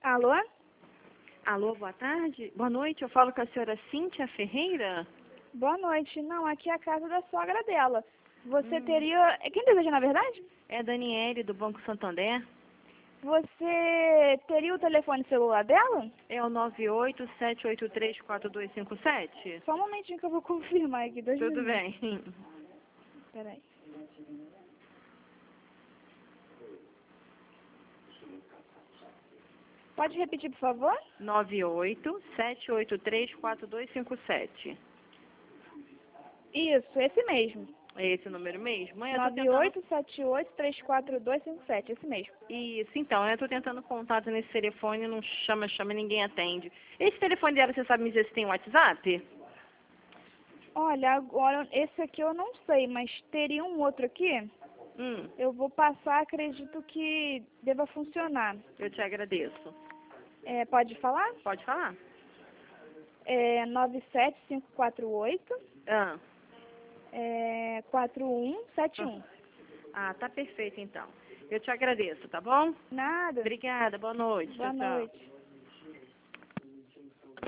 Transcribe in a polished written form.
Alô? Alô, boa tarde. Boa noite, eu falo com a senhora Cíntia Ferreira. Boa noite. Não, aqui é a casa da sogra dela. Você teria... Quem deseja, na verdade? É a Daniele, do Banco Santander. Você teria o telefone celular dela? É o 987834257? Só um momentinho que eu vou confirmar aqui. Tudo bem. Peraí. Pode repetir, por favor? 987834257. Isso, esse mesmo. É esse o número mesmo? Mãe, eu tô tentando... 9878342257, esse mesmo. Isso, então, eu tô tentando contato nesse telefone, não chama, ninguém atende. Esse telefone dela, você sabe me dizer se tem WhatsApp? Olha, agora, esse aqui eu não sei, mas teria um outro aqui. Eu vou passar, acredito que deva funcionar. Eu te agradeço. Pode falar? Pode falar. 97548 Ah. 4171. Ah, tá perfeito então. Eu te agradeço, tá bom? Nada. Obrigada, boa noite. Boa Tchau, tchau. noite.